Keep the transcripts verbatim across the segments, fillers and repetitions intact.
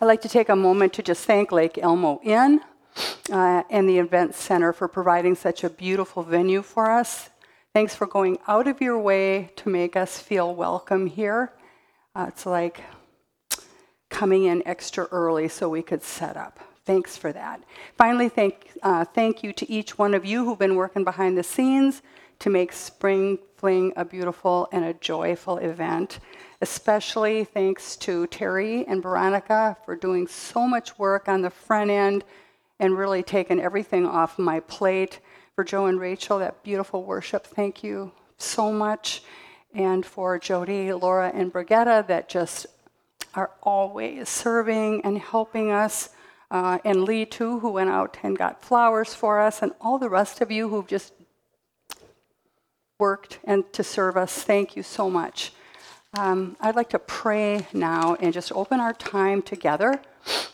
I'd like to take a moment to just thank Lake Elmo Inn uh, and the Event Center for providing such a beautiful venue for us. Thanks for going out of your way to make us feel welcome here. Uh, it's like coming in extra early so we could set up. Thanks for that. Finally, thank, uh, thank you to each one of you who've been working behind the scenes to make Spring Fling a beautiful and a joyful event. Especially thanks to Terry and Veronica for doing so much work on the front end and really taking everything off my plate. For Joe and Rachel, that beautiful worship, thank you so much. And for Jody, Laura, and Brigitta that just are always serving and helping us. Uh, and Lee, too, who went out and got flowers for us. And all the rest of you who've just worked and to serve us, thank you so much. Um, I'd like to pray now and just open our time together.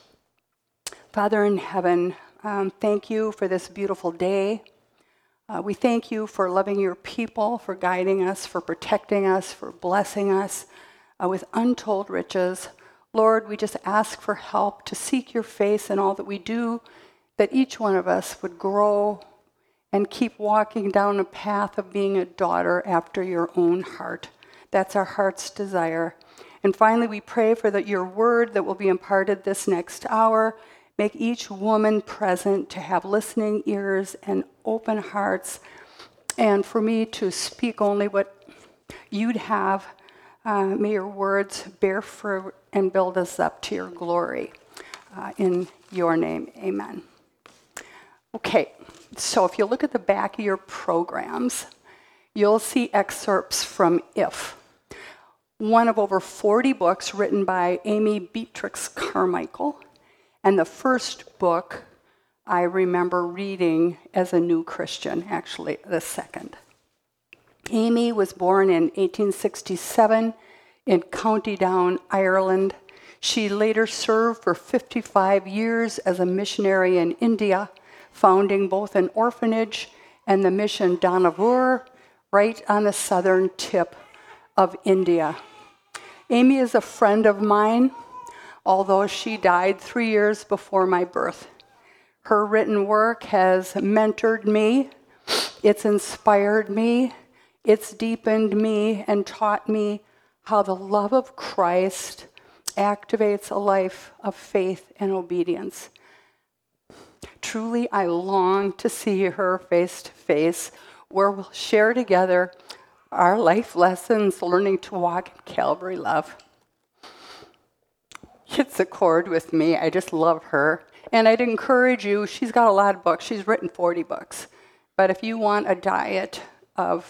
Father in heaven, um, thank you for this beautiful day. Uh, we thank you for loving your people, for guiding us, for protecting us, for blessing us uh, with untold riches. Lord, we just ask for help to seek your face in all that we do, that each one of us would grow and keep walking down a path of being a daughter after your own heart. That's our heart's desire. And finally, we pray for that your word that will be imparted this next hour. Make each woman present to have listening ears and open hearts, and for me to speak only what you'd have. Uh, may your words bear fruit and build us up to your glory. Uh, in your name, amen. Okay, so if you look at the back of your programs, you'll see excerpts from If, one of over forty books written by Amy Beatrix Carmichael, and the first book I remember reading as a new Christian, actually the second. Amy was born in eighteen sixty-seven in County Down, Ireland. She later served for fifty-five years as a missionary in India, founding both an orphanage and the mission Donavur, right on the southern tip of India. Amy is a friend of mine, although she died three years before my birth. Her written work has mentored me, it's inspired me, it's deepened me, and taught me how the love of Christ activates a life of faith and obedience. Truly, I long to see her face to face, where we'll share together our life lessons, learning to walk in Calvary love. Hits a chord with me. I just love her. And I'd encourage you, she's got a lot of books. She's written forty books. But if you want a diet of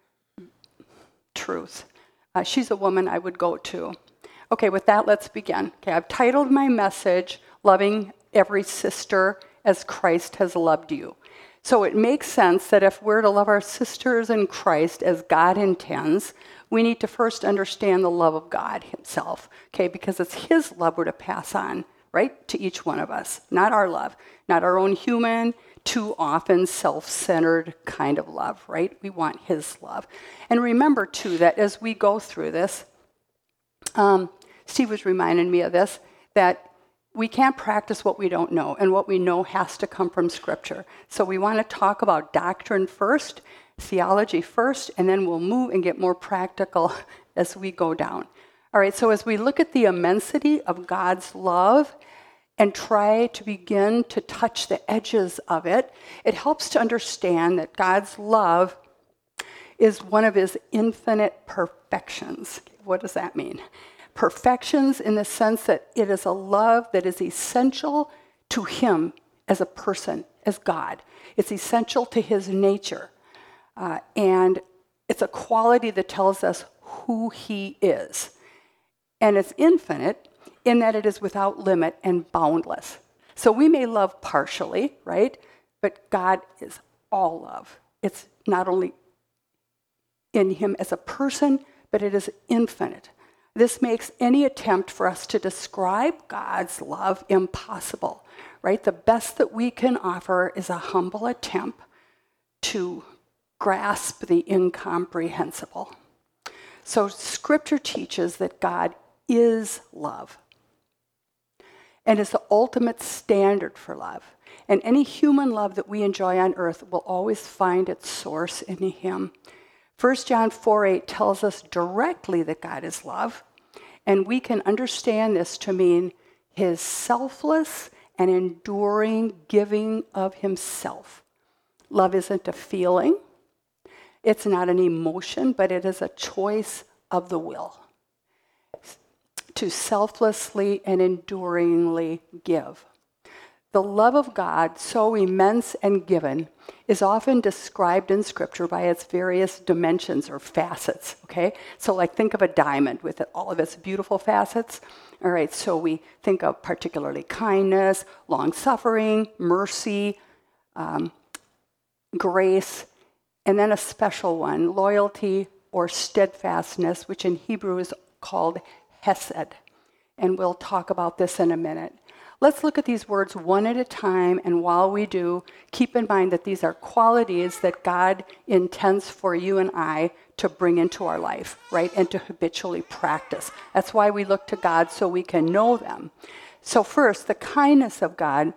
truth, uh, she's a woman I would go to. Okay, with that, let's begin. Okay, I've titled my message, Loving Every Sister as Christ Has Loved You. So it makes sense that if we're to love our sisters in Christ as God intends, we need to first understand the love of God himself, okay? Because it's his love we're to pass on, right, to each one of us. Not our love, not our own human, too often self-centered kind of love, right? We want his love. And remember, too, that as we go through this, um, Steve was reminding me of this, that we can't practice what we don't know, and what we know has to come from Scripture. So we want to talk about doctrine first, theology first, and then we'll move and get more practical as we go down. All right, so as we look at the immensity of God's love and try to begin to touch the edges of it, it helps to understand that God's love is one of his infinite perfections. What does that mean? Perfections in the sense that it is a love that is essential to him as a person, as God. It's essential to his nature. Uh, and it's a quality that tells us who he is. And it's infinite in that it is without limit and boundless. So we may love partially, right? But God is all love. It's not only in him as a person, but it is infinite. This makes any attempt for us to describe God's love impossible, right? The best that we can offer is a humble attempt to grasp the incomprehensible. So Scripture teaches that God is love. and is the ultimate standard for love. And any human love that we enjoy on earth will always find its source in him. First John four eight tells us directly that God is love, and we can understand this to mean his selfless and enduring giving of himself. Love isn't a feeling, it's not an emotion, but it is a choice of the will to selflessly and enduringly give. The love of God, so immense and given, is often described in Scripture by its various dimensions or facets, okay? So like think of a diamond with all of its beautiful facets. All right, so we think of particularly kindness, long-suffering, mercy, um, grace, and then a special one, loyalty or steadfastness, which in Hebrew is called hesed. And we'll talk about this in a minute. Let's look at these words one at a time, and while we do, keep in mind that these are qualities that God intends for you and I to bring into our life, right, and to habitually practice. That's why we look to God, so we can know them. So first, the kindness of God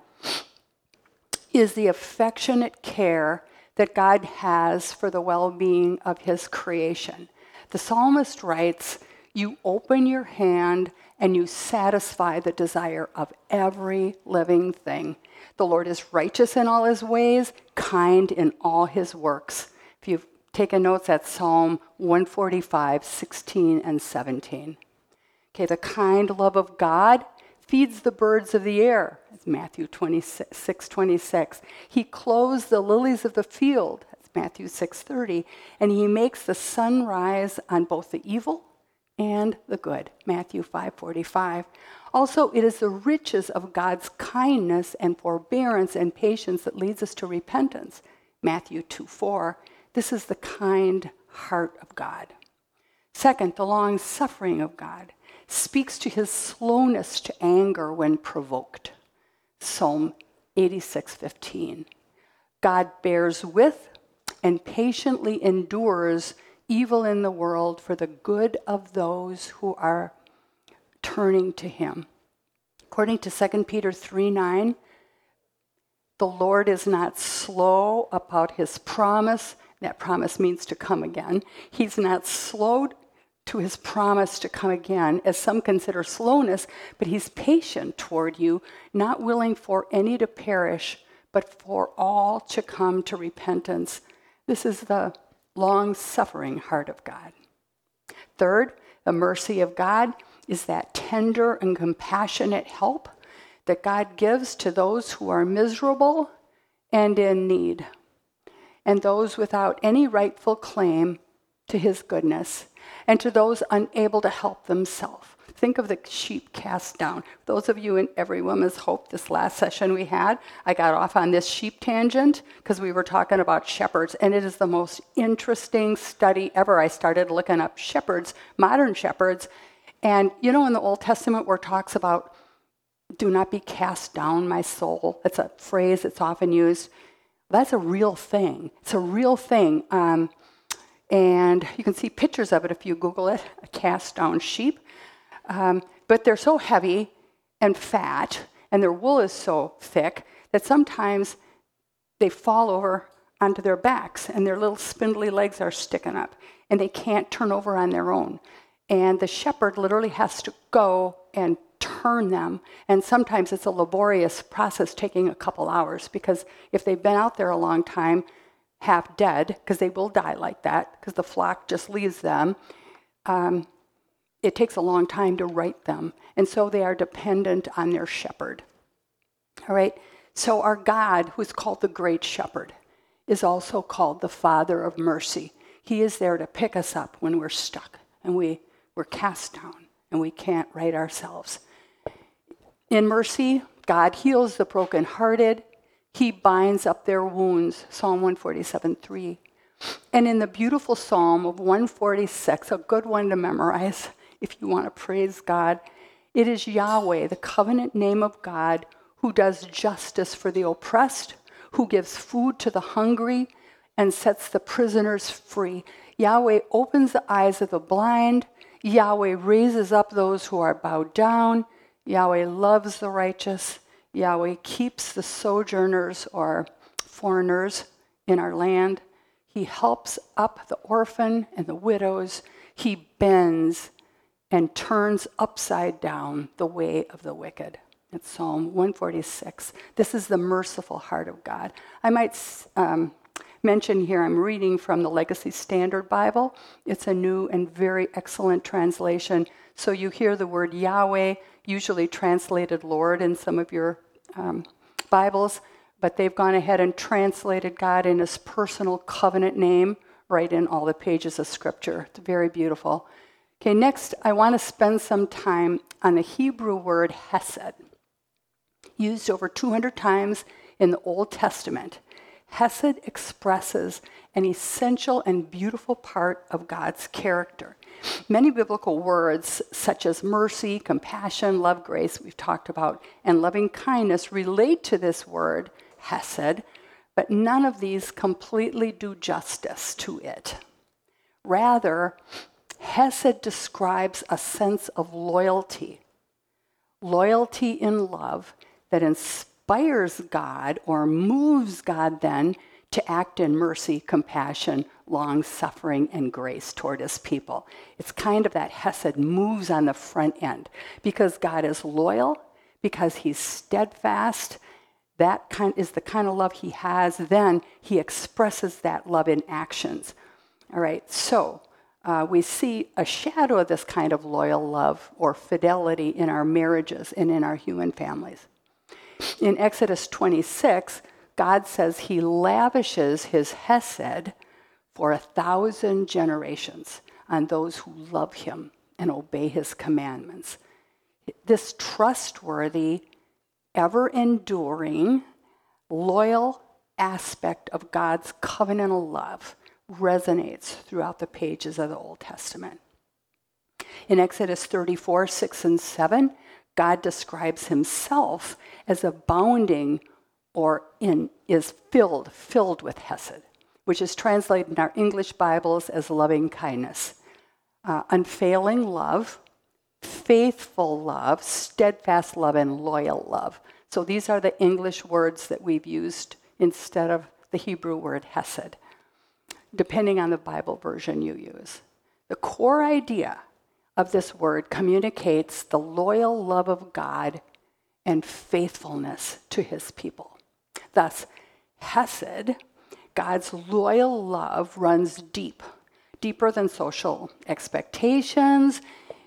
is the affectionate care that God has for the well-being of his creation. The psalmist writes, "You open your hand and you satisfy the desire of every living thing. The Lord is righteous in all his ways, kind in all his works." If you've taken notes, that's Psalm one forty-five, sixteen and seventeen. Okay, the kind love of God feeds the birds of the air. That's Matthew twenty-six, twenty-six. He clothes the lilies of the field. That's Matthew six thirty. And he makes the sun rise on both the evil and the good, Matthew five forty-five. Also, it is the riches of God's kindness and forbearance and patience that leads us to repentance, Matthew two four. This is the kind heart of God. Second, the long suffering of God speaks to his slowness to anger when provoked, Psalm eighty-six fifteen. God bears with and patiently endures evil in the world for the good of those who are turning to him. According to Second Peter three nine, the Lord is not slow about his promise. That promise means to come again. He's not slow to his promise to come again, as some consider slowness, but he's patient toward you, not willing for any to perish, but for all to come to repentance. This is the long-suffering heart of God. Third, the mercy of God is that tender and compassionate help that God gives to those who are miserable and in need, and those without any rightful claim to his goodness, and to those unable to help themselves. Think of the sheep cast down. Those of you in Every Woman's Hope, this last session we had, I got off on this sheep tangent because we were talking about shepherds, and it is the most interesting study ever. I started looking up shepherds, modern shepherds, and you know in the Old Testament where it talks about, "Do not be cast down, my soul." It's a phrase that's often used. That's a real thing. It's a real thing. Um, and you can see pictures of it if you Google it, a cast down sheep. Um, but they're so heavy and fat, and their wool is so thick that sometimes they fall over onto their backs, and their little spindly legs are sticking up, and they can't turn over on their own. And the shepherd literally has to go and turn them, and sometimes it's a laborious process taking a couple hours, because if they've been out there a long time, half dead, because they will die like that, because the flock just leaves them, um, it takes a long time to right them. And so they are dependent on their shepherd. All right? So our God, who is called the Great Shepherd, is also called the Father of Mercy. He is there to pick us up when we're stuck and we, we're cast down and we can't right ourselves. In mercy, God heals the brokenhearted. He binds up their wounds, Psalm one forty-seven three. And in the beautiful Psalm of one forty-six, a good one to memorize if you want to praise God, it is Yahweh, the covenant name of God, who does justice for the oppressed, who gives food to the hungry, and sets the prisoners free. Yahweh opens the eyes of the blind. Yahweh raises up those who are bowed down. Yahweh loves the righteous. Yahweh keeps the sojourners or foreigners in our land. He helps up the orphan and the widows. He bends and turns upside down the way of the wicked. It's Psalm one forty-six. This is the merciful heart of God. I might um, mention here, I'm reading from the Legacy Standard Bible. It's a new and very excellent translation. So you hear the word Yahweh, usually translated Lord in some of your um, Bibles, but they've gone ahead and translated God in his personal covenant name right in all the pages of Scripture. It's very beautiful. Okay, next, I want to spend some time on the Hebrew word hesed, used over two hundred times in the Old Testament. Hesed expresses an essential and beautiful part of God's character. Many biblical words, such as mercy, compassion, love, grace, we've talked about, and loving kindness relate to this word, hesed, but none of these completely do justice to it. Rather, hesed describes a sense of loyalty, loyalty in love that inspires God or moves God then to act in mercy, compassion, long-suffering, and grace toward his people. It's kind of that hesed moves on the front end because God is loyal, because he's steadfast. That kind is the kind of love he has. Then he expresses that love in actions. All right, so uh, we see a shadow of this kind of loyal love or fidelity in our marriages and in our human families. In Exodus twenty-six, God says he lavishes his hesed for a thousand generations on those who love him and obey his commandments. This trustworthy, ever-enduring, loyal aspect of God's covenantal love resonates throughout the pages of the Old Testament. In Exodus thirty-four, six and seven, God describes himself as abounding or in is filled, filled with hesed, which is translated in our English Bibles as loving kindness, uh, unfailing love, faithful love, steadfast love, and loyal love. So these are the English words that we've used instead of the Hebrew word hesed, depending on the Bible version you use. The core idea of this word communicates the loyal love of God and faithfulness to his people. Thus, hesed, God's loyal love, runs deep, deeper than social expectations,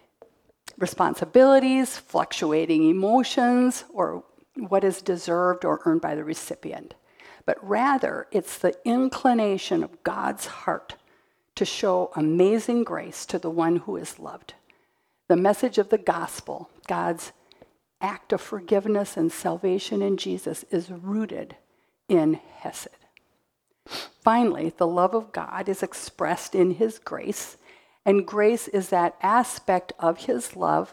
responsibilities, fluctuating emotions, or what is deserved or earned by the recipient. But rather, it's the inclination of God's heart to show amazing grace to the one who is loved. The message of the gospel, God's act of forgiveness and salvation in Jesus, is rooted in hesed. Finally, the love of God is expressed in his grace, and grace is that aspect of his love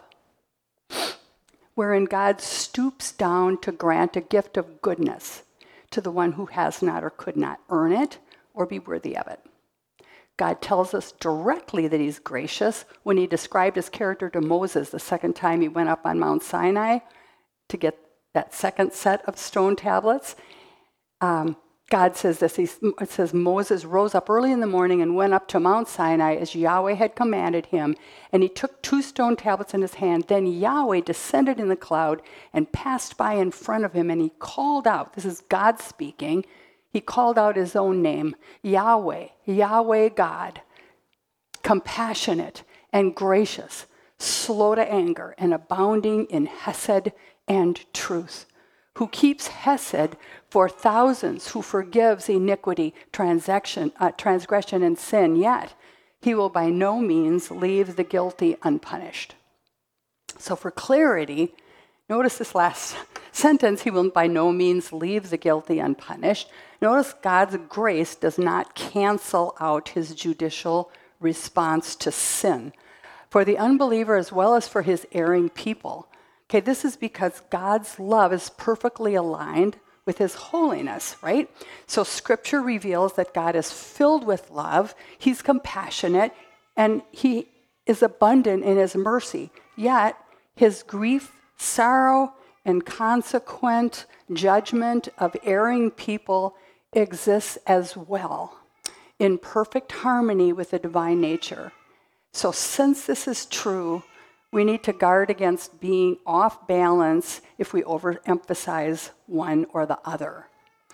wherein God stoops down to grant a gift of goodness to the one who has not or could not earn it or be worthy of it. God tells us directly that he's gracious when he described his character to Moses the second time he went up on Mount Sinai to get that second set of stone tablets. Um, God says this, he, it says, Moses rose up early in the morning and went up to Mount Sinai as Yahweh had commanded him, and he took two stone tablets in his hand. Then Yahweh descended in the cloud and passed by in front of him, and he called out, this is God speaking, he called out his own name, Yahweh, Yahweh God, compassionate and gracious, slow to anger and abounding in hesed and truth, who keeps hesed for thousands, who forgives iniquity, transaction, uh, transgression, and sin, yet he will by no means leave the guilty unpunished. So for clarity, notice this last sentence, he will by no means leave the guilty unpunished. Notice God's grace does not cancel out his judicial response to sin. For the unbeliever as well as for his erring people. Okay, this is because God's love is perfectly aligned with his holiness, right? So scripture reveals that God is filled with love, he's compassionate, and he is abundant in his mercy. Yet his grief Sorrow and consequent judgment of erring people exists as well, in perfect harmony with the divine nature. So since this is true, we need to guard against being off balance if we overemphasize one or the other.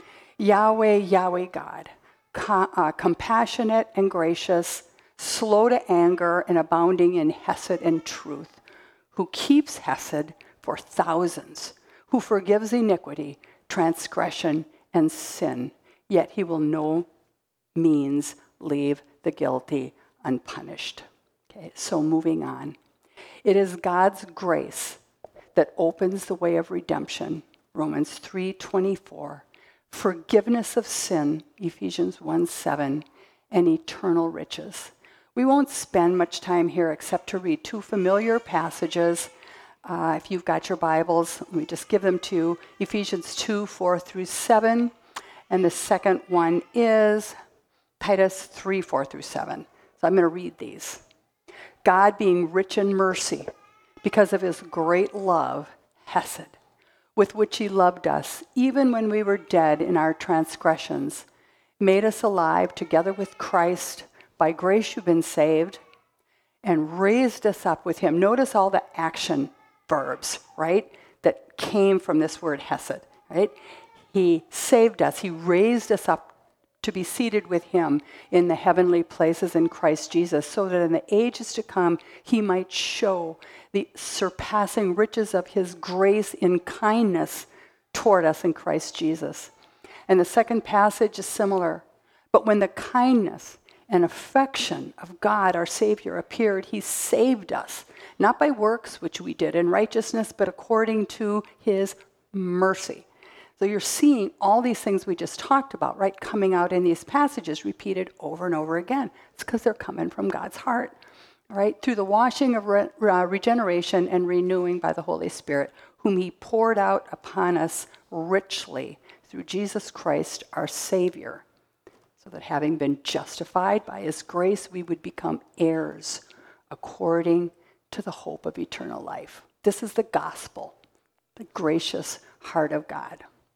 Yahweh, Yahweh God, com- uh, compassionate and gracious, slow to anger and abounding in hesed and truth, who keeps hesed for thousands, who forgives iniquity, transgression, and sin, yet he will no means leave the guilty unpunished. Okay, so moving on. It is God's grace that opens the way of redemption, Romans three twenty-four, forgiveness of sin, Ephesians one seven, and eternal riches. We won't spend much time here except to read two familiar passages. Uh, if you've got your Bibles, let me just give them to you. Ephesians two four through seven, and the second one is Titus three four through seven. So I'm going to read these. God being rich in mercy, because of his great love, hesed, with which he loved us, even when we were dead in our transgressions, made us alive together with Christ. By grace you've been saved, and raised us up with him. Notice all the action verbs, right, that came from this word hesed, right? He saved us. He raised us up to be seated with him in the heavenly places in Christ Jesus, so that in the ages to come, he might show the surpassing riches of his grace in kindness toward us in Christ Jesus. And the second passage is similar. But when the kindness and affection of God, our Savior, appeared, he saved us, not by works which we did in righteousness, but according to his mercy. So you're seeing all these things we just talked about, right, coming out in these passages, repeated over and over again. It's because they're coming from God's heart, right, through the washing of re- uh, regeneration and renewing by the Holy Spirit, whom he poured out upon us richly through Jesus Christ, our Savior, so that having been justified by his grace, we would become heirs according to the hope of eternal life. This is the gospel, the gracious heart of God.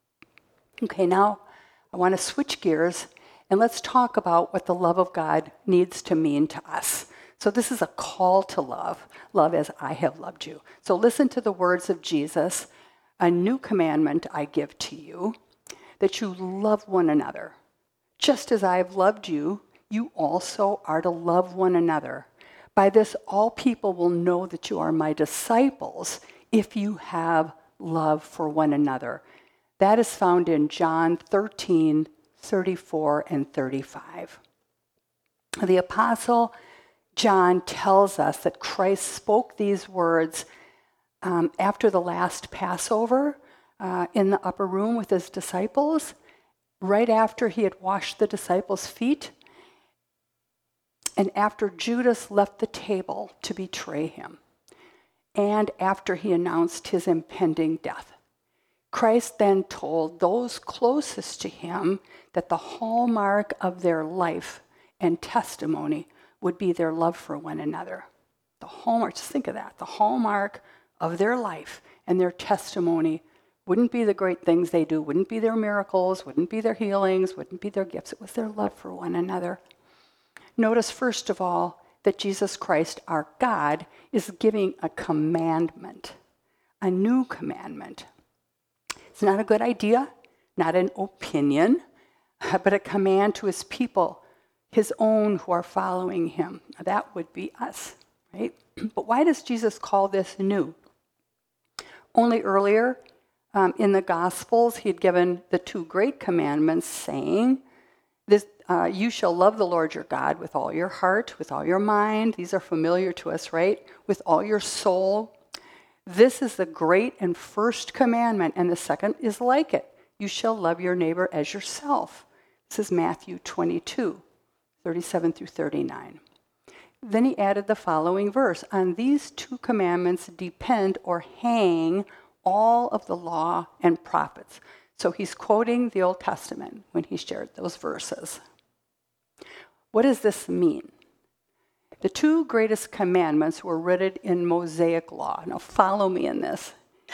Okay, now I want to switch gears and let's talk about what the love of God needs to mean to us. So this is a call to love, love as I have loved you. So listen to the words of Jesus. A new commandment I give to you, that you love one another. Just as I have loved you, you also are to love one another. By this, all people will know that you are my disciples if you have love for one another. That is found in John thirteen, thirty-four, and thirty-five. The Apostle John tells us that Christ spoke these words um, after the last Passover uh, in the upper room with his disciples, right after he had washed the disciples' feet, and after Judas left the table to betray him, and after he announced his impending death. Christ then told those closest to him that the hallmark of their life and testimony would be their love for one another. The hallmark, just think of that, the hallmark of their life and their testimony wouldn't be the great things they do, wouldn't be their miracles, wouldn't be their healings, wouldn't be their gifts. It was their love for one another. Notice, first of all, that Jesus Christ, our God, is giving a commandment, a new commandment. It's not a good idea, not an opinion, but a command to his people, his own who are following him. That would be us, right? But why does Jesus call this new? Only earlier um, in the Gospels, he had given the two great commandments, saying, this, uh, you shall love the Lord your God with all your heart, with all your mind. These are familiar to us, right? With all your soul. This is the great and first commandment, and the second is like it. You shall love your neighbor as yourself. This is Matthew twenty-two, thirty-seven through thirty-nine. Then he added the following verse. On these two commandments depend or hang all of the law and prophets. So he's quoting the Old Testament when he shared those verses. What does this mean? The two greatest commandments were written in Mosaic law. Now follow me in this.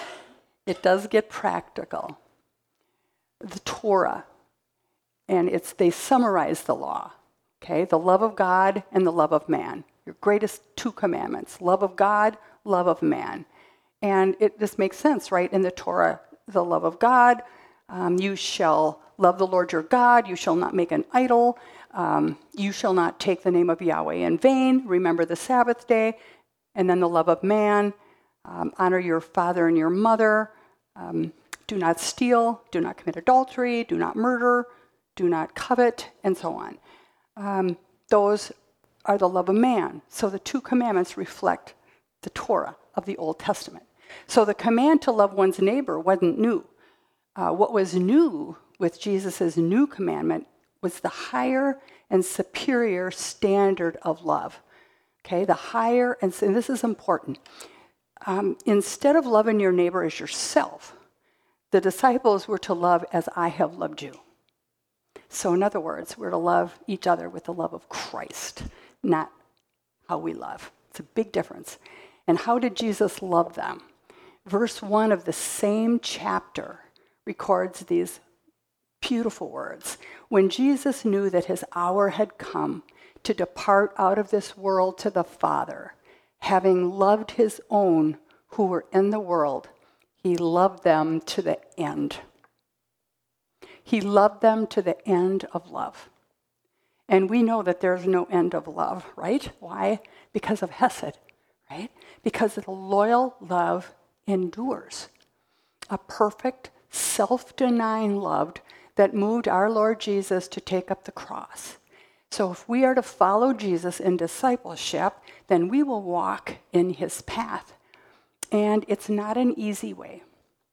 it does get practical. The Torah, and it's they summarize the law, okay? The love of God and the love of man. Your greatest two commandments, love of God, love of man. And it this makes sense, right? In the Torah, the love of God, um, you shall love the Lord your God, you shall not make an idol, um, you shall not take the name of Yahweh in vain, remember the Sabbath day, and then the love of man, um, honor your father and your mother, um, do not steal, do not commit adultery, do not murder, do not covet, and so on. Um, those are the love of man. So the two commandments reflect the Torah of the Old Testament. So the command to love one's neighbor wasn't new. Uh, what was new with Jesus' new commandment was the higher and superior standard of love. Okay, the higher, and, and this is important. Um, instead of loving your neighbor as yourself, the disciples were to love as I have loved you. So in other words, we're to love each other with the love of Christ, not how we love. It's a big difference. And how did Jesus love them? Verse one of the same chapter records these beautiful words. When Jesus knew that his hour had come to depart out of this world to the Father, having loved his own who were in the world, he loved them to the end. He loved them to the end of love. And we know that there's no end of love, right? Why? Because of Hesed, right? Because the loyal love endures. A perfect, self-denying love that moved our Lord Jesus to take up the cross. So if we are to follow Jesus in discipleship, then we will walk in his path. And it's not an easy way.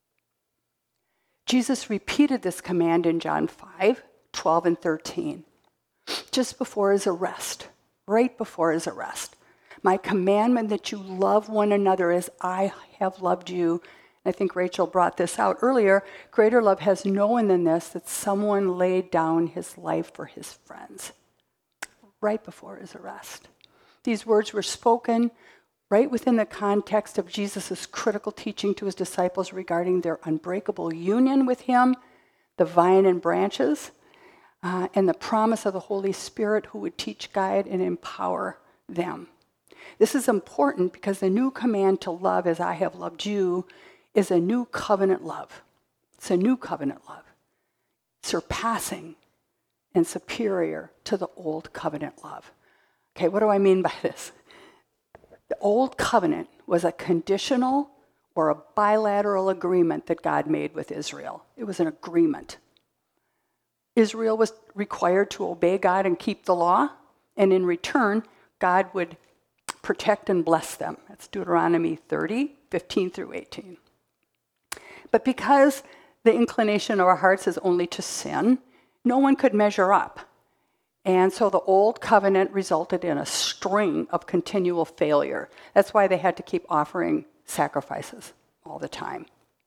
Jesus repeated this command in John five, twelve and thirteen, just before his arrest, right before his arrest. My commandment that you love one another as I have loved you. I think Rachel brought this out earlier. Greater love has no one than this, that someone laid down his life for his friends. Right before his arrest. These words were spoken right within the context of Jesus' critical teaching to his disciples regarding their unbreakable union with him, the vine and branches, uh, and the promise of the Holy Spirit who would teach, guide, and empower them. This is important because the new command to love as I have loved you is a new covenant love. It's a new covenant love, surpassing and superior to the old covenant love. Okay, what do I mean by this? The old covenant was a conditional or a bilateral agreement that God made with Israel. It was an agreement. Israel was required to obey God and keep the law, and in return, God would protect and bless them. That's Deuteronomy thirty, fifteen through eighteen. But because the inclination of our hearts is only to sin, no one could measure up. And so the old covenant resulted in a string of continual failure. That's why they had to keep offering sacrifices all the time.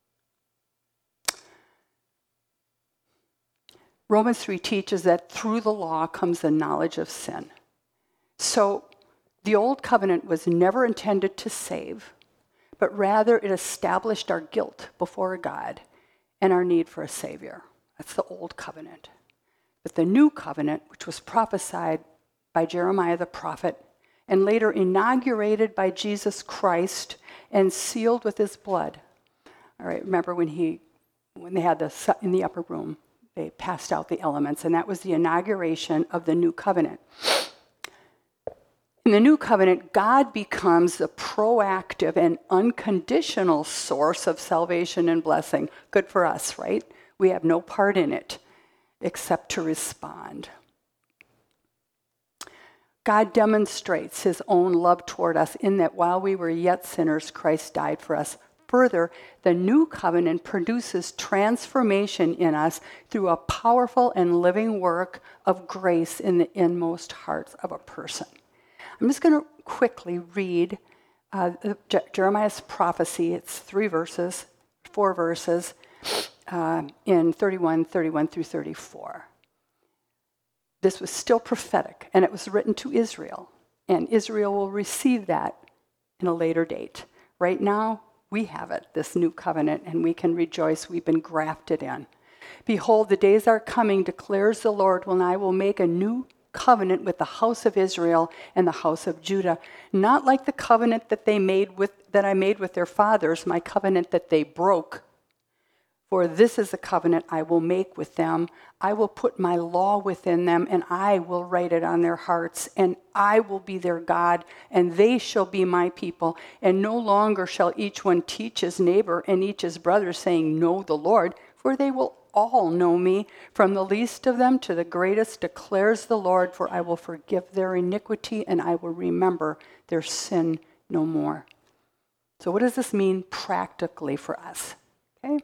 Romans three teaches that through the law comes the knowledge of sin. So the old covenant was never intended to save, but rather it established our guilt before God and our need for a Savior. That's the old covenant. But the new covenant, which was prophesied by Jeremiah the prophet and later inaugurated by Jesus Christ and sealed with his blood. All right, remember when he, when they had the in the upper room, they passed out the elements, and that was the inauguration of the new covenant. In the new covenant, God becomes the proactive and unconditional source of salvation and blessing. Good for us, right? We have no part in it except to respond. God demonstrates his own love toward us in that while we were yet sinners, Christ died for us. Further, the new covenant produces transformation in us through a powerful and living work of grace in the inmost hearts of a person. I'm just going to quickly read uh, Je- Jeremiah's prophecy. It's three verses, four verses, uh, in thirty-one, thirty-one through thirty-four. This was still prophetic, and it was written to Israel, and Israel will receive that in a later date. Right now, We have it, this new covenant, and we can rejoice we've been grafted in. Behold, the days are coming, declares the Lord, when I will make a new covenant with the house of Israel and the house of Judah, not like the covenant that they made with that I made with their fathers, my covenant that they broke. For this is the covenant I will make with them. I will put my law within them, and I will write it on their hearts, and I will be their God, and they shall be my people. And no longer shall each one teach his neighbor and each his brother, saying, Know the Lord, for they will all know me, from the least of them to the greatest, declares the Lord, for I will forgive their iniquity, and I will remember their sin no more. So what does this mean practically for us? Okay.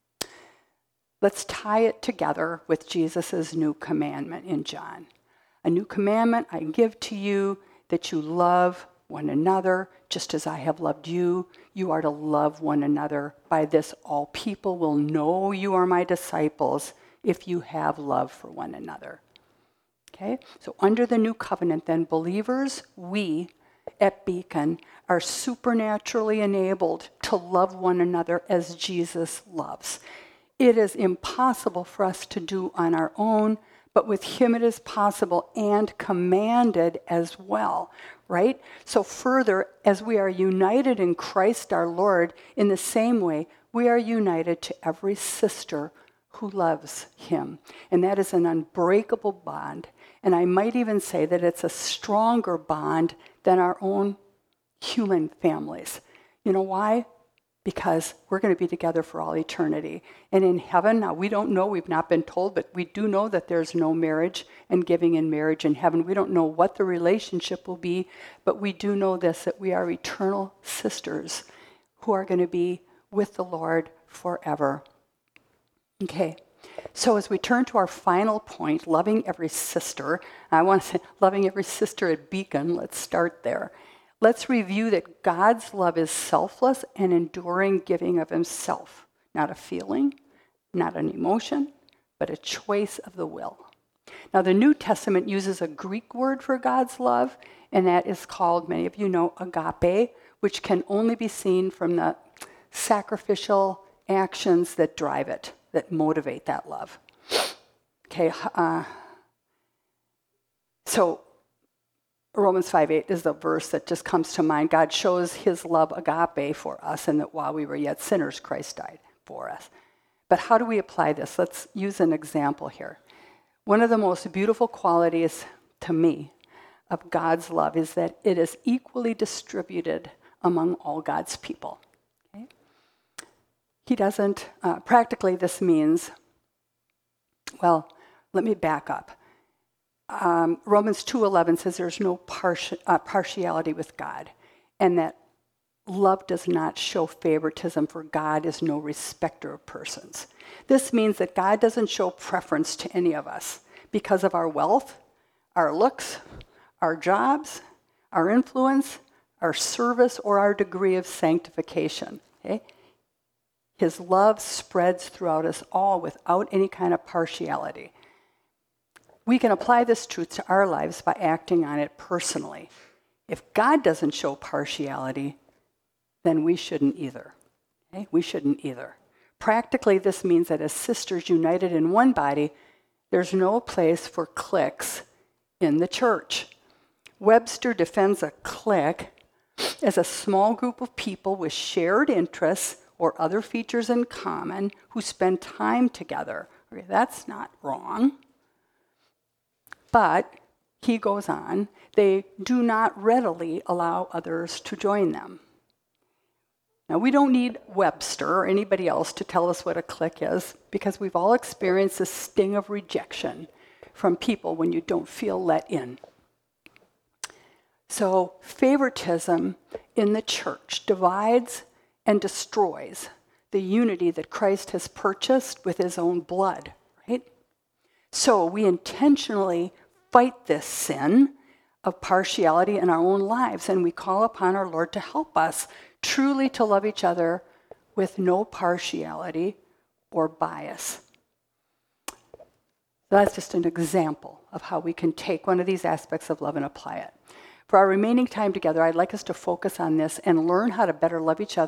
Let's tie it together with Jesus' new commandment in John. A new commandment I give to you, that you love one another, just as I have loved you. You are to love one another. By this all people will know you are my disciples, if you have love for one another. Okay? So under the new covenant then, believers, we at Beacon are supernaturally enabled to love one another as Jesus loves. It is impossible for us to do on our own, but with him it is possible and commanded as well, right? So further, as we are united in Christ our Lord, in the same way, we are united to every sister who loves him. And that is an unbreakable bond. And I might even say that it's a stronger bond than our own human families. You know why? Because we're going to be together for all eternity. And in heaven, now we don't know, we've not been told, but we do know that there's no marriage and giving in marriage in heaven. We don't know what the relationship will be, but we do know this, that we are eternal sisters who are going to be with the Lord forever. Okay, so as we turn to our final point, loving every sister, I want to say loving every sister at Beacon, let's start there. Let's review that God's love is selfless and enduring giving of himself, not a feeling, not an emotion, but a choice of the will. Now, the New Testament uses a Greek word for God's love, and that is called, many of you know, agape, which can only be seen from the sacrificial actions that drive it, that motivate that love. Okay, uh, so Romans five eight is the verse that just comes to mind. God shows his love agape for us, and that while we were yet sinners, Christ died for us. But how do we apply this? Let's use an example here. One of the most beautiful qualities to me of God's love is that it is equally distributed among all God's people. Okay? He doesn't, uh, practically this means, well, let me back up. Um, Romans two eleven says there's no parti- uh, partiality with God, and that love does not show favoritism, for God is no respecter of persons. This means that God doesn't show preference to any of us because of our wealth, our looks, our jobs, our influence, our service, or our degree of sanctification. Okay? His love spreads throughout us all without any kind of partiality. We can apply this truth to our lives by acting on it personally. If God doesn't show partiality, then we shouldn't either. Okay? We shouldn't either. Practically, this means that as sisters united in one body, there's no place for cliques in the church. Webster defends a clique as a small group of people with shared interests or other features in common who spend time together. Okay, that's not wrong. But, he goes on, they do not readily allow others to join them. Now, we don't need Webster or anybody else to tell us what a clique is, because we've all experienced the sting of rejection from people when you don't feel let in. So, favoritism in the church divides and destroys the unity that Christ has purchased with his own blood, right? So, we intentionally fight this sin of partiality in our own lives, and we call upon our Lord to help us truly to love each other with no partiality or bias. That's just an example of how we can take one of these aspects of love and apply it. For our remaining time together, I'd like us to focus on this and learn how to better love each other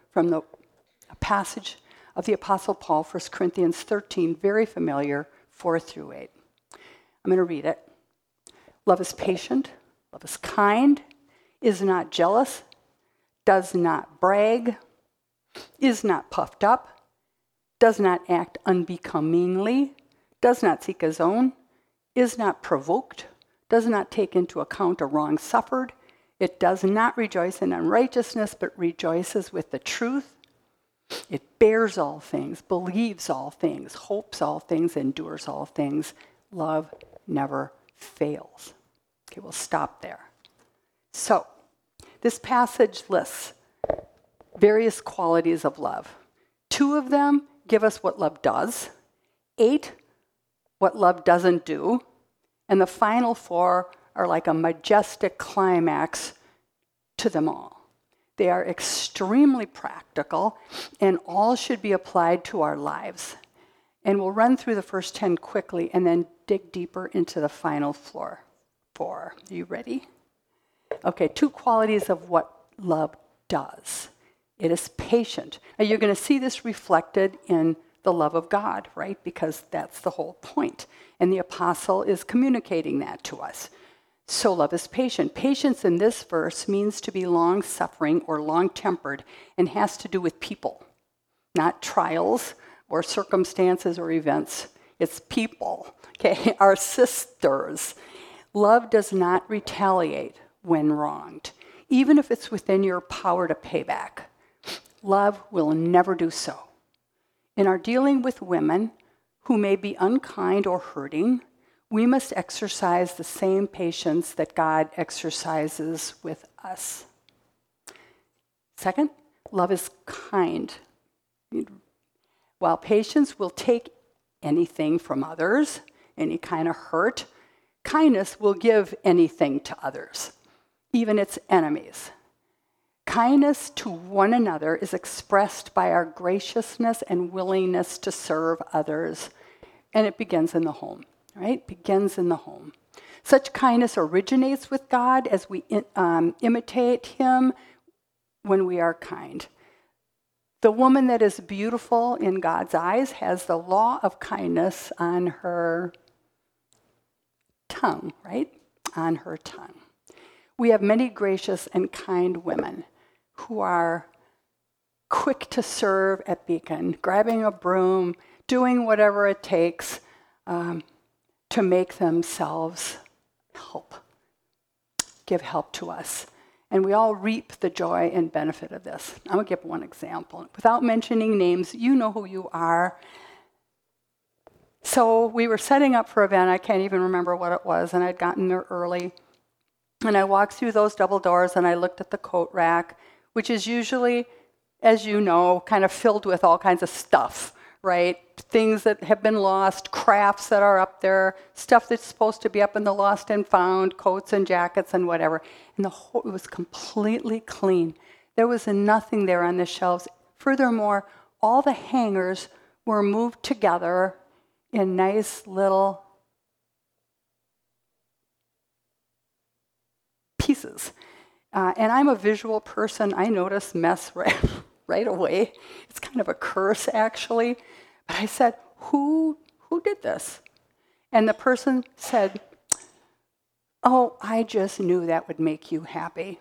from the a passage of the Apostle Paul, First Corinthians thirteen, very familiar, four through eight. I'm going to read it. Love is patient, love is kind, is not jealous, does not brag, is not puffed up, does not act unbecomingly, does not seek his own, is not provoked, does not take into account a wrong suffered. It does not rejoice in unrighteousness, but rejoices with the truth. It bears all things, believes all things, hopes all things, endures all things. Love never fails. Okay, we'll stop there. So, this passage lists various qualities of love. Two of them give us what love does. Eight, what love doesn't do. And the final four are like a majestic climax to them all. They are extremely practical, and all should be applied to our lives. And we'll run through the first ten quickly and then dig deeper into the final floor. Four. Are you ready? Okay, two qualities of what love does. It is patient. Now you're going to see this reflected in the love of God, right? Because that's the whole point. And the apostle is communicating that to us. So love is patient. Patience in this verse means to be long-suffering or long-tempered and has to do with people, not trials or circumstances or events. It's people, okay? Our sisters. Love does not retaliate when wronged, even if it's within your power to pay back. Love will never do so. In our dealing with women who may be unkind or hurting, we must exercise the same patience that God exercises with us. Second, love is kind. While patience will take anything from others, any kind of hurt, kindness will give anything to others, even its enemies. Kindness to one another is expressed by our graciousness and willingness to serve others, and it begins in the home, right? Begins in the home. Such kindness originates with God as we um, imitate him when we are kind. The woman that is beautiful in God's eyes has the law of kindness on her tongue, right? On her tongue. We have many gracious and kind women who are quick to serve at Beacon, grabbing a broom, doing whatever it takes um, to make themselves help, give help to us. And we all reap the joy and benefit of this. I'm going to give one example. Without mentioning names, you know who you are. So we were setting up for an event. I can't even remember what it was, and I'd gotten there early. And I walked through those double doors, and I looked at the coat rack, which is usually, as you know, kind of filled with all kinds of stuff, right? Things that have been lost, crafts that are up there, stuff that's supposed to be up in the lost and found, coats and jackets and whatever. And the whole, it was completely clean. There was nothing there on the shelves. Furthermore, all the hangers were moved together in nice little pieces. Uh, and I'm a visual person. I notice mess right, right away. It's kind of a curse, actually. But I said, who, who did this? And the person said, oh, I just knew that would make you happy.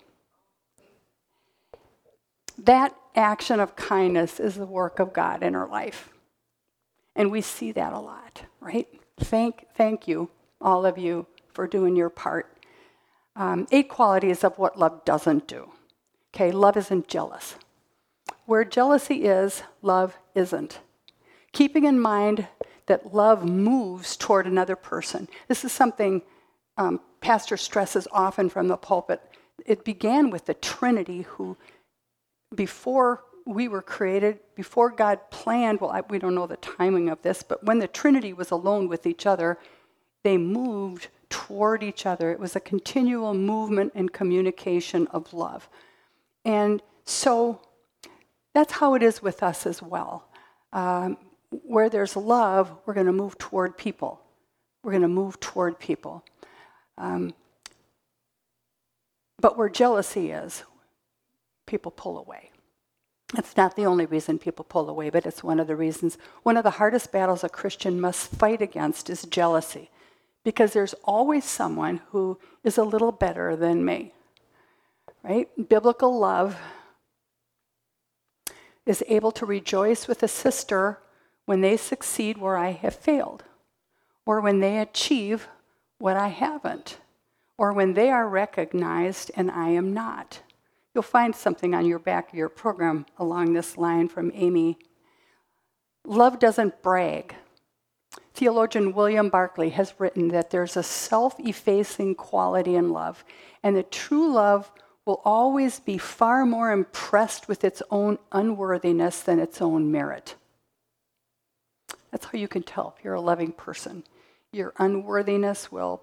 That action of kindness is the work of God in our life. And we see that a lot, right? Thank, thank you, all of you, for doing your part. Um, eight qualities of what love doesn't do. Okay, love isn't jealous. Where jealousy is, love isn't. Keeping in mind that love moves toward another person. This is something um, Pastor stresses often from the pulpit. It began with the Trinity, who, before we were created, before God planned, well, I, we don't know the timing of this, but when the Trinity was alone with each other, they moved toward each other. It was a continual movement and communication of love. And so that's how it is with us as well. Um, where there's love, we're going to move toward people. We're going to move toward people. Um, but where jealousy is, people pull away. It's not the only reason people pull away, but it's one of the reasons. One of the hardest battles a Christian must fight against is jealousy, because there's always someone who is a little better than me, right? Biblical love is able to rejoice with a sister when they succeed where I have failed, or when they achieve what I haven't, or when they are recognized and I am not. You'll find something on your back of your program along this line from Amy. Love doesn't brag. Theologian William Barclay has written that there's a self-effacing quality in love, and that true love will always be far more impressed with its own unworthiness than its own merit. That's how you can tell if you're a loving person. Your unworthiness will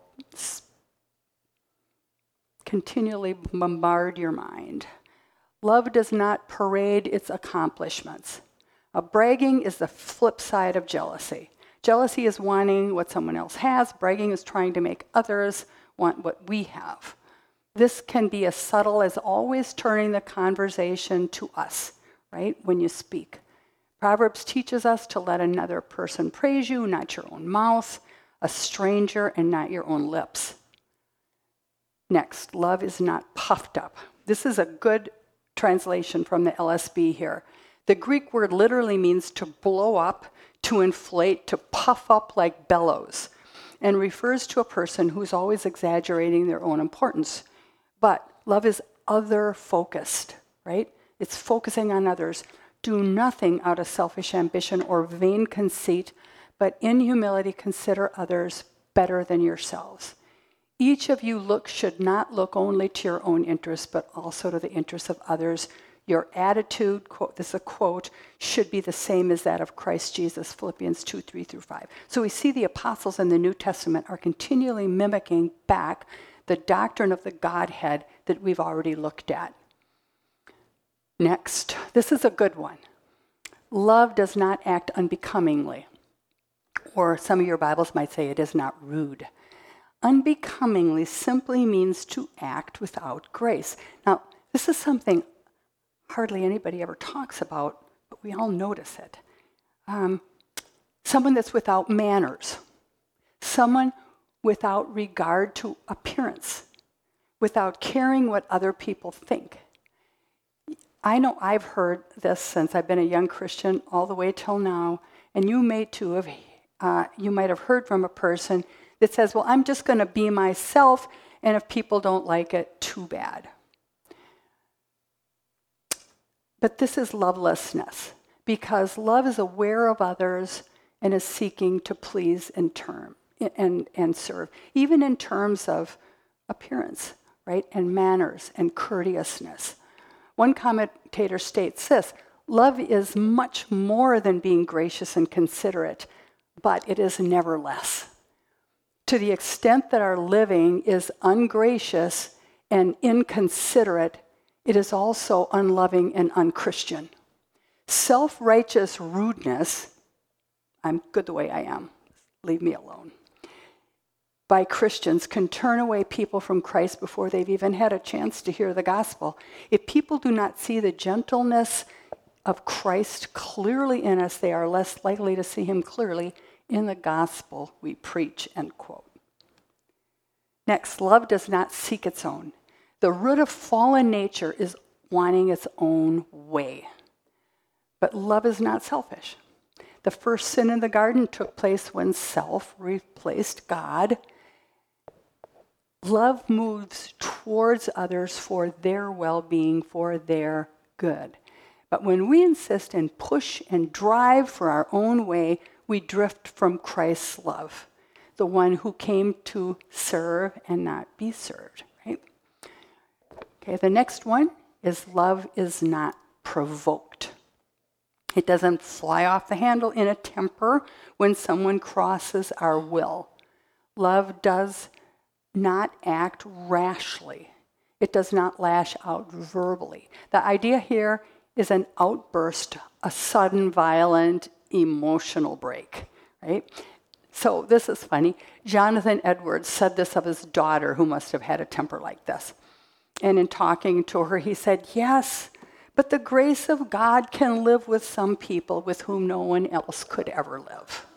continually bombard your mind. Love does not parade its accomplishments. A bragging is the flip side of jealousy. Jealousy is wanting what someone else has. Bragging is trying to make others want what we have. This can be as subtle as always turning the conversation to us, right, when you speak. Proverbs teaches us to let another person praise you, not your own mouth, a stranger, and not your own lips. Next, love is not puffed up. This is a good translation from the L S B here. The Greek word literally means to blow up, to inflate, to puff up like bellows, and refers to a person who's always exaggerating their own importance. But love is other-focused, right? It's focusing on others. Do nothing out of selfish ambition or vain conceit, but in humility consider others better than yourselves. Each of you look should not look only to your own interests, but also to the interests of others. Your attitude, quote, this is a quote, should be the same as that of Christ Jesus, Philippians two, three through five. So we see the apostles in the New Testament are continually mimicking back the doctrine of the Godhead that we've already looked at. Next, this is a good one. Love does not act unbecomingly, or some of your Bibles might say it is not rude. Unbecomingly simply means to act without grace. Now, this is something hardly anybody ever talks about, but we all notice it. Um, someone that's without manners. Someone without regard to appearance. Without caring what other people think. I know I've heard this since I've been a young Christian all the way till now, and you may too have, uh, you might have heard from a person that says, well, I'm just going to be myself, and if people don't like it, too bad. But this is lovelessness, because love is aware of others and is seeking to please and term and, and serve, even in terms of appearance, right, and manners and courteousness. One commentator states this: love is much more than being gracious and considerate, but it is never less. To the extent that our living is ungracious and inconsiderate, it is also unloving and unchristian. Self-righteous rudeness, I'm good the way I am, leave me alone, by Christians can turn away people from Christ before they've even had a chance to hear the gospel. If people do not see the gentleness of Christ clearly in us, they are less likely to see him clearly in the gospel we preach, end quote. Next, love does not seek its own. The root of fallen nature is wanting its own way. But love is not selfish. The first sin in the garden took place when self replaced God. Love moves towards others for their well-being, for their good. But when we insist and push and drive for our own way, we drift from Christ's love, the one who came to serve and not be served, right? Okay, the next one is love is not provoked. It doesn't fly off the handle in a temper when someone crosses our will. Love does not act rashly. It does not lash out verbally. The idea here is an outburst, a sudden, violent, emotional break, right? So this is funny. Jonathan Edwards said this of his daughter, who must have had a temper like this. And in talking to her, he said, yes, But the grace of God can live with some people with whom no one else could ever live.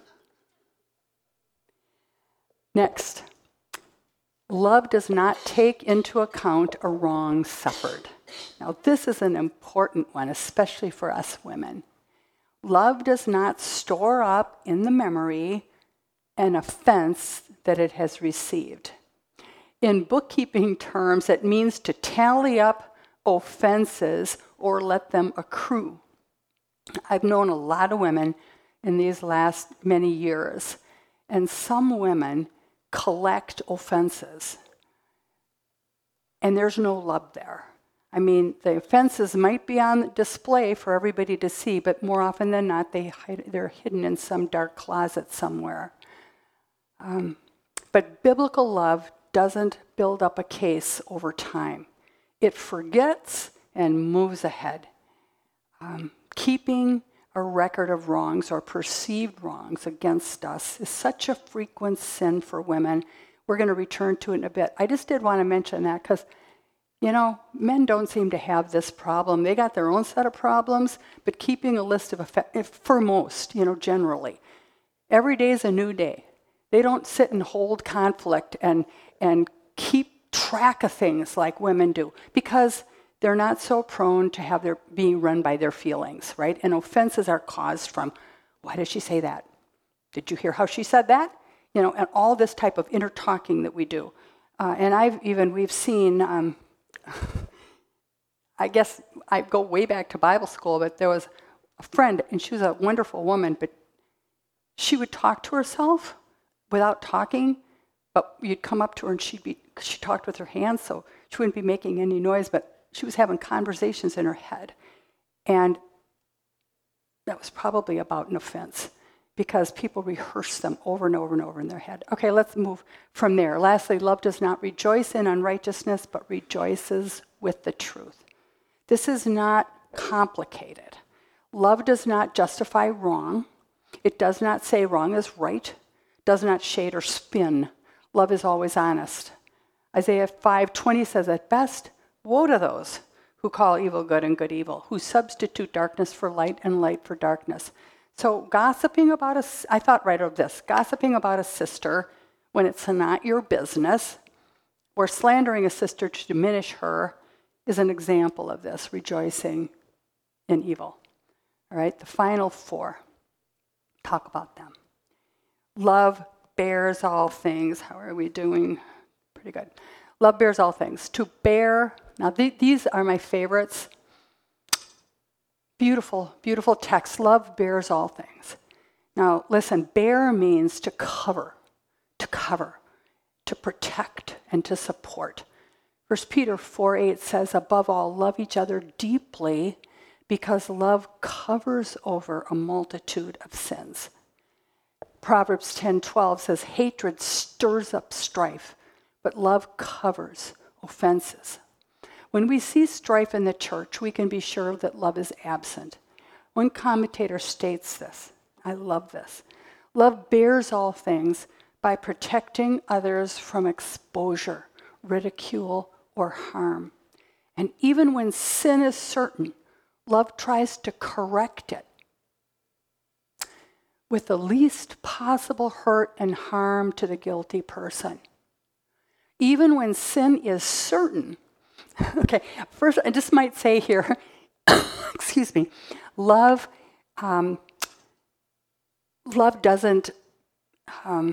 Next, love does not take into account a wrong suffered. Now, this is an important one, especially for us women. Love does not store up in the memory an offense that it has received. In bookkeeping terms, it means to tally up offenses or let them accrue. I've known a lot of women in these last many years, and some women collect offenses, and there's no love there. I mean, the offenses might be on display for everybody to see, but more often than not, they hide, they're hidden in some dark closet somewhere. Um, but biblical love doesn't build up a case over time. It forgets and moves ahead. Um, keeping a record of wrongs or perceived wrongs against us is such a frequent sin for women. We're going to return to it in a bit. I just did want to mention that because, you know, men don't seem to have this problem. They got their own set of problems, but keeping a list of, effect, for most, you know, generally, every day is a new day. They don't sit and hold conflict and, and keep track of things like women do because they're not so prone to have their being run by their feelings, right? And offenses are caused from, why did she say that? Did you hear how she said that? You know, and all this type of inner talking that we do. Uh, and I've even, we've seen, um, I guess I go way back to Bible school, but there was a friend, and she was a wonderful woman, but she would talk to herself without talking, but you'd come up to her and she'd be, she talked with her hands, so she wouldn't be making any noise, but she was having conversations in her head. And that was probably about an offense because people rehearse them over and over and over in their head. Okay, let's move from there. Lastly, love does not rejoice in unrighteousness, but rejoices with the truth. This is not complicated. Love does not justify wrong. It does not say wrong is right, does not shade or spin. Love is always honest. Isaiah five twenty says at best, woe to those who call evil good and good evil, who substitute darkness for light and light for darkness. So gossiping about a, I thought right of this, gossiping about a sister when it's not your business, or slandering a sister to diminish her is an example of this, rejoicing in evil. All right, the final four, talk about them. Love bears all things. How are we doing? Pretty good. Love bears all things. To bear, now th- these are my favorites. Beautiful, beautiful text. Love bears all things. Now listen, bear means to cover, to cover, to protect, and to support. First Peter four eight says, above all, love each other deeply because love covers over a multitude of sins. Proverbs ten twelve says, hatred stirs up strife, but love covers offenses. When we see strife in the church, we can be sure that love is absent. One commentator states this. I love this. Love bears all things by protecting others from exposure, ridicule, or harm. And even when sin is certain, love tries to correct it with the least possible hurt and harm to the guilty person. Even when sin is certain, okay, first I just might say here, excuse me, love, um, love doesn't um,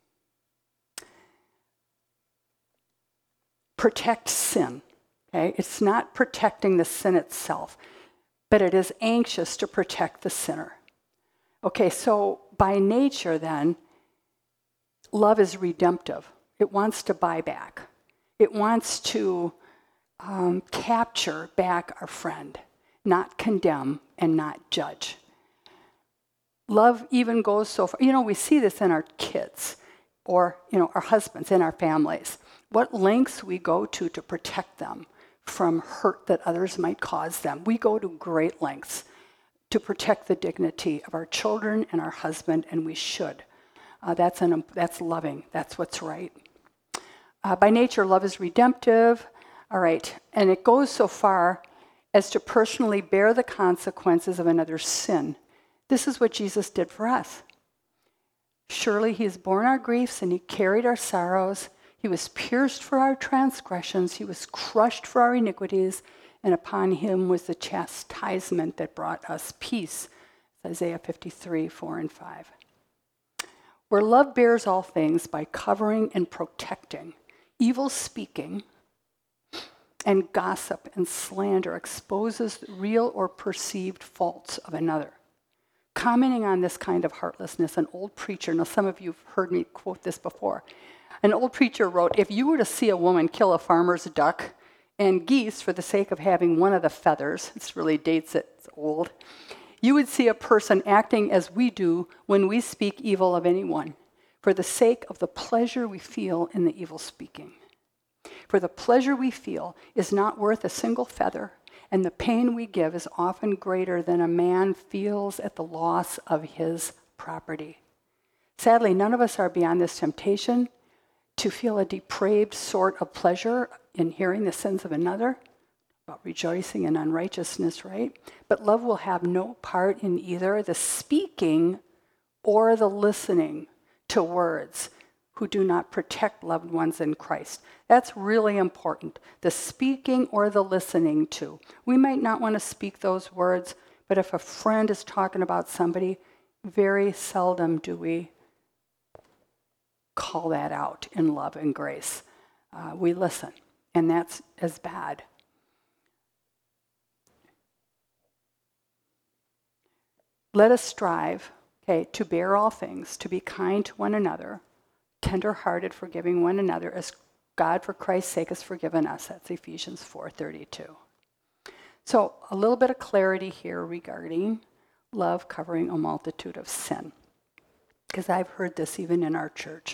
protect sin, okay? It's not protecting the sin itself, but it is anxious to protect the sinner. Okay, so by nature then, love is redemptive. It wants to buy back. It wants to um, capture back our friend, not condemn and not judge. Love even goes so far, you know, we see this in our kids or, you know, our husbands, in our families. What lengths we go to to protect them from hurt that others might cause them. We go to great lengths to protect the dignity of our children and our husband, and we should. Uh, that's an that's loving. That's what's right. Uh, by nature, love is redemptive. All right, and it goes so far as to personally bear the consequences of another's sin. This is what Jesus did for us. Surely he has borne our griefs and he carried our sorrows. He was pierced for our transgressions. He was crushed for our iniquities. And upon him was the chastisement that brought us peace. Isaiah fifty-three, four and five. Where love bears all things by covering and protecting, evil speaking and gossip and slander exposes real or perceived faults of another. Commenting on this kind of heartlessness, an old preacher, now some of you have heard me quote this before, an old preacher wrote, if you were to see a woman kill a farmer's duck and geese for the sake of having one of the feathers, this really dates it, it's old, you would see a person acting as we do when we speak evil of anyone, for the sake of the pleasure we feel in the evil speaking. For the pleasure we feel is not worth a single feather, and the pain we give is often greater than a man feels at the loss of his property. Sadly, none of us are beyond this temptation to feel a depraved sort of pleasure in hearing the sins of another, about rejoicing in unrighteousness, right? But love will have no part in either the speaking or the listening to words who do not protect loved ones in Christ. That's really important, the speaking or the listening to. We might not want to speak those words, but if a friend is talking about somebody, very seldom do we call that out in love and grace. Uh, we listen, and that's as bad. Let us strive, okay, to bear all things, to be kind to one another, tender-hearted, forgiving one another, as God, for Christ's sake, has forgiven us. That's Ephesians four thirty-two. So a little bit of clarity here regarding love covering a multitude of sin, because I've heard this even in our church.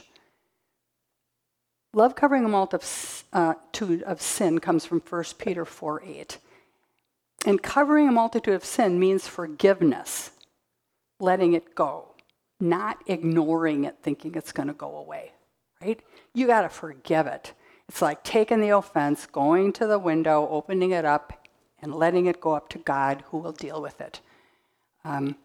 Love covering a multitude of sin comes from First Peter four eight. And covering a multitude of sin means forgiveness, letting it go, not ignoring it, thinking it's going to go away, right? You got to forgive it. It's like taking the offense, going to the window, opening it up, and letting it go up to God, who will deal with it. Um,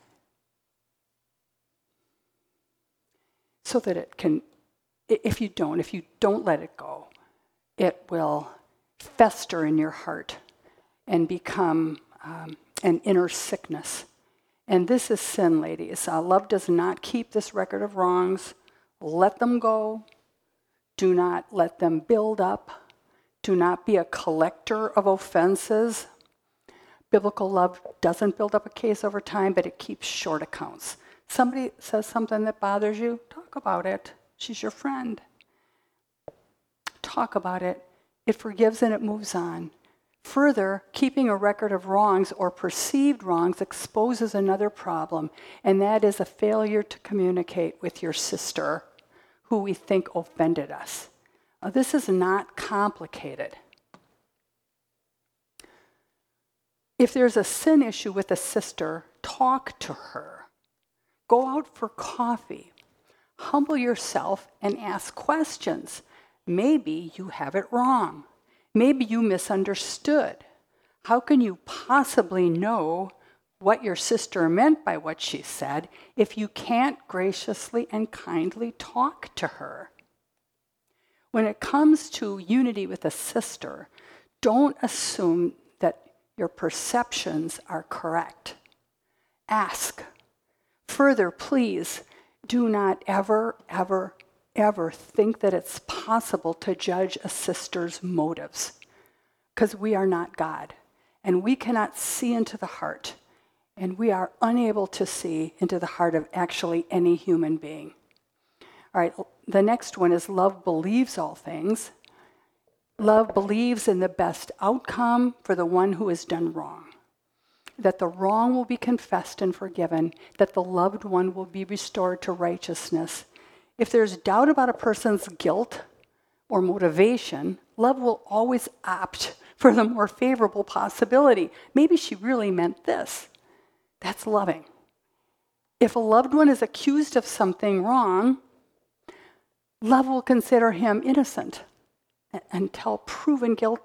so that it can, if you don't, if you don't let it go, it will fester in your heart and become um, an inner sickness. And this is sin, ladies. Uh, love does not keep this record of wrongs. Let them go. Do not let them build up. Do not be a collector of offenses. Biblical love doesn't build up a case over time, but it keeps short accounts. Somebody says something that bothers you, talk about it. She's your friend. Talk about it. It forgives and it moves on. Further, keeping a record of wrongs or perceived wrongs exposes another problem, and that is a failure to communicate with your sister who we think offended us. Now, this is not complicated. If there's a sin issue with a sister, talk to her. Go out for coffee. Humble yourself and ask questions. Maybe you have it wrong. Maybe you misunderstood. How can you possibly know what your sister meant by what she said if you can't graciously and kindly talk to her? When it comes to unity with a sister, don't assume that your perceptions are correct. Ask. Further, please do not ever, ever, ever think that it's possible to judge a sister's motives, because we are not God, and we cannot see into the heart, and we are unable to see into the heart of actually any human being. All right, the next one is love believes all things. Love believes in the best outcome for the one who has done wrong, that the wrong will be confessed and forgiven, that the loved one will be restored to righteousness. If there's doubt about a person's guilt or motivation, love will always opt for the more favorable possibility. Maybe she really meant this. That's loving. If a loved one is accused of something wrong, love will consider him innocent until proven guilty.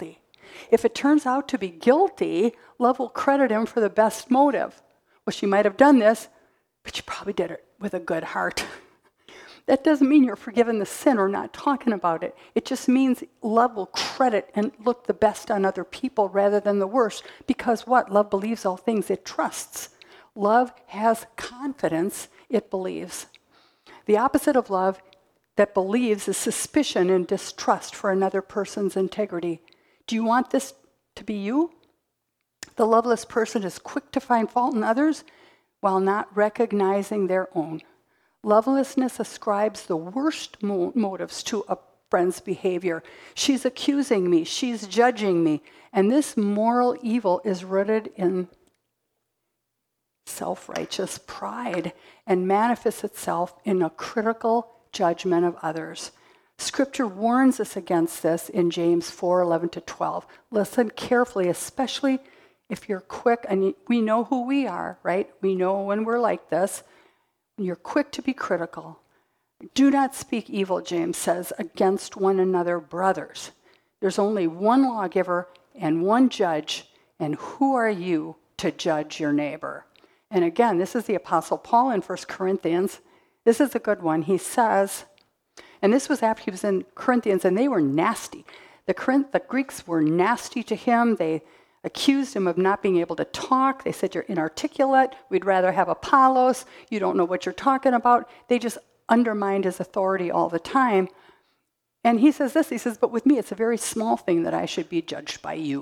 If it turns out to be guilty, love will credit him for the best motive. Well, she might have done this, but she probably did it with a good heart. That doesn't mean you're forgiven the sin or not talking about it. It just means love will credit and look the best on other people rather than the worst. Because what? Love believes all things. It trusts. Love has confidence. It believes. The opposite of love that believes is suspicion and distrust for another person's integrity. Do you want this to be you? The loveless person is quick to find fault in others while not recognizing their own. Lovelessness ascribes the worst mo- motives to a friend's behavior. She's accusing me. She's judging me. And this moral evil is rooted in self-righteous pride and manifests itself in a critical judgment of others. Scripture warns us against this in James four eleven to twelve. Listen carefully, especially if you're quick, and we know who we are, right? We know when we're like this. You're quick to be critical. Do not speak evil, James says, against one another, brothers. There's only one lawgiver and one judge, and who are you to judge your neighbor? And again, this is the Apostle Paul in First Corinthians. This is a good one. He says, and this was after he was in Corinthians, and they were nasty. The, Corinth, the Greeks were nasty to him. They accused him of not being able to talk. They said, you're inarticulate. We'd rather have Apollos. You don't know what you're talking about. They just undermined his authority all the time. And he says this, he says, but with me, it's a very small thing that I should be judged by you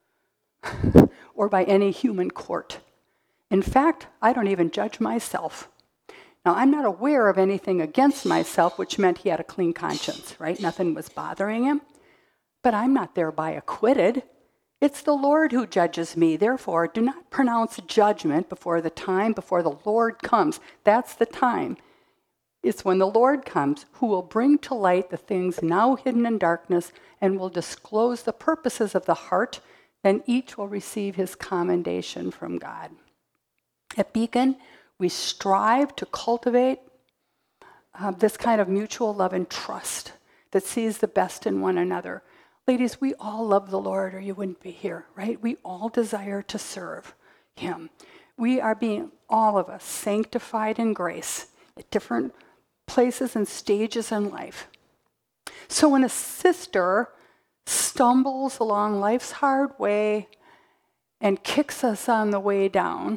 or by any human court. In fact, I don't even judge myself. Now, I'm not aware of anything against myself, which meant he had a clean conscience, right? Nothing was bothering him. But I'm not thereby acquitted. It's the Lord who judges me. Therefore, do not pronounce judgment before the time, before the Lord comes. That's the time. It's when the Lord comes, who will bring to light the things now hidden in darkness and will disclose the purposes of the heart. Then each will receive his commendation from God. At Beacon, we strive to cultivate uh, this kind of mutual love and trust that sees the best in one another. Ladies, we all love the Lord or you wouldn't be here, right? We all desire to serve him. We are being, all of us, sanctified in grace at different places and stages in life. So when a sister stumbles along life's hard way and kicks us on the way down,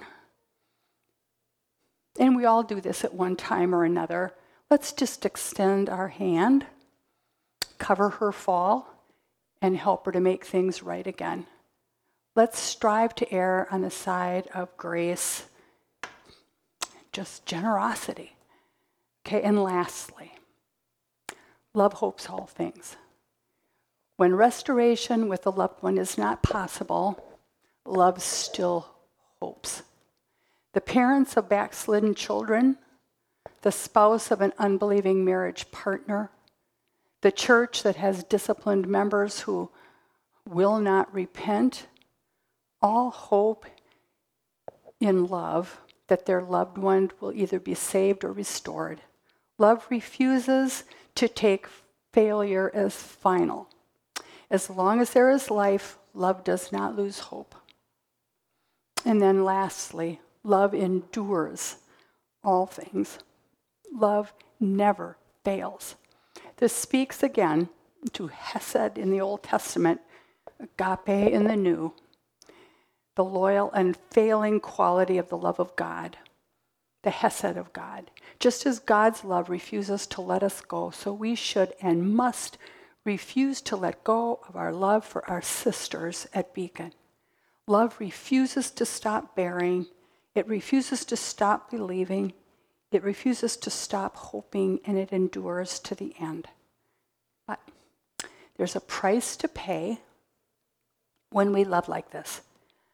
and we all do this at one time or another, let's just extend our hand, cover her fall, and help her to make things right again. Let's strive to err on the side of grace, just generosity. Okay, and lastly, love hopes all things. When restoration with a loved one is not possible, love still hopes. The parents of backslidden children, the spouse of an unbelieving marriage partner, the church that has disciplined members who will not repent, all hope in love that their loved one will either be saved or restored. Love refuses to take failure as final. As long as there is life, love does not lose hope. And then lastly, love endures all things. Love never fails. This speaks again to Hesed in the Old Testament, agape in the New, the loyal, unfailing quality of the love of God, the Hesed of God. Just as God's love refuses to let us go, so we should and must refuse to let go of our love for our sisters at Beacon. Love refuses to stop bearing. It refuses to stop believing. It refuses to stop hoping, and it endures to the end. But there's a price to pay when we love like this.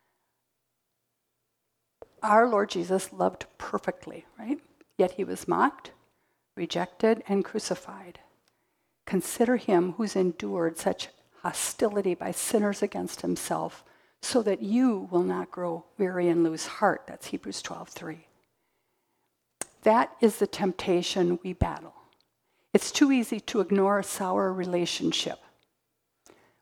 Our Lord Jesus loved perfectly, right? Yet he was mocked, rejected, and crucified. Consider him who's endured such hostility by sinners against himself, so that you will not grow weary and lose heart. That's Hebrews twelve three. That is the temptation we battle. It's too easy to ignore a sour relationship.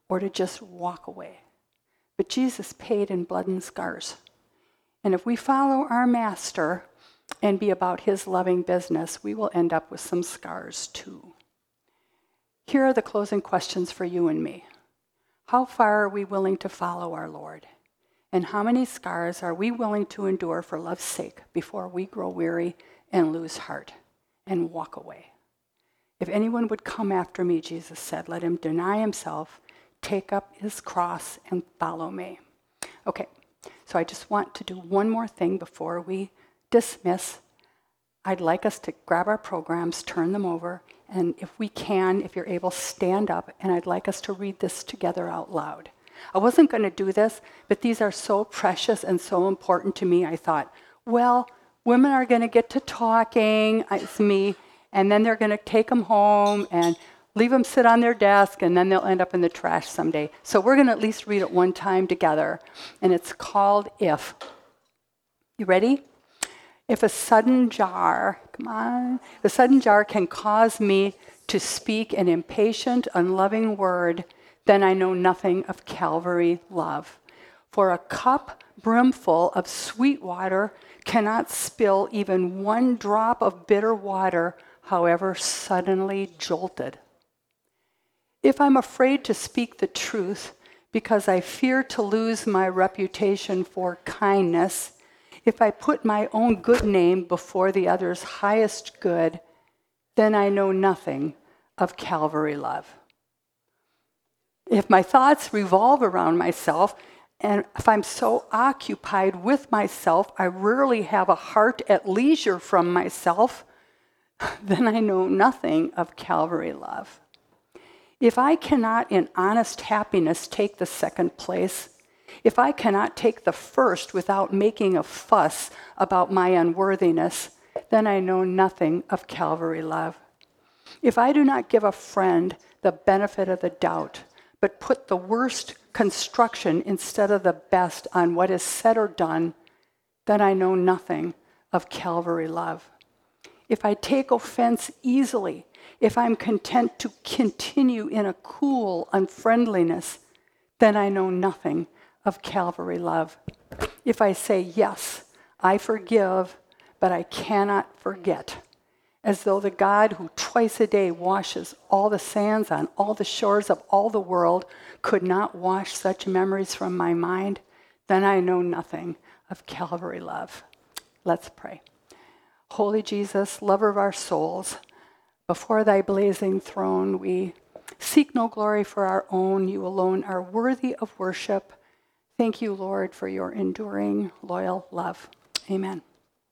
or to just walk away. But Jesus paid in blood and scars. And if we follow our master and be about his loving business, we will end up with some scars too. Here are the closing questions for you and me. How far are we willing to follow our Lord? And how many scars are we willing to endure for love's sake before we grow weary and lose heart and walk away? If anyone would come after me, Jesus said, let him deny himself, take up his cross, and follow me. Okay, so I just want to do one more thing before we dismiss. I'd like us to grab our programs, turn them over, and if we can, if you're able, stand up, and I'd like us to read this together out loud. I wasn't going to do this, but these are so precious and so important to me. I thought, well, women are going to get to talking, it's me, and then they're going to take them home and leave them sit on their desk, and then they'll end up in the trash someday. So we're going to at least read it one time together, and it's called If. You ready? If a sudden jar, come on, the sudden jar can cause me to speak an impatient, unloving word, then I know nothing of Calvary love. For a cup brimful of sweet water cannot spill even one drop of bitter water, however suddenly jolted. If I'm afraid to speak the truth because I fear to lose my reputation for kindness, if I put my own good name before the other's highest good, then I know nothing of Calvary love. If my thoughts revolve around myself, and if I'm so occupied with myself, I rarely have a heart at leisure from myself, then I know nothing of Calvary love. If I cannot in honest happiness take the second place, if I cannot take the first without making a fuss about my unworthiness, then I know nothing of Calvary love. If I do not give a friend the benefit of the doubt, but put the worst construction instead of the best on what is said or done, then I know nothing of Calvary love. If I take offense easily, if I'm content to continue in a cool unfriendliness, then I know nothing of Calvary love. If I say, yes, I forgive, but I cannot forget, as though the God who twice a day washes all the sands on all the shores of all the world could not wash such memories from my mind, then I know nothing of Calvary love. Let's pray. Holy Jesus, lover of our souls, before thy blazing throne we seek no glory for our own. You alone are worthy of worship. Thank you, Lord, for your enduring, loyal love. Amen.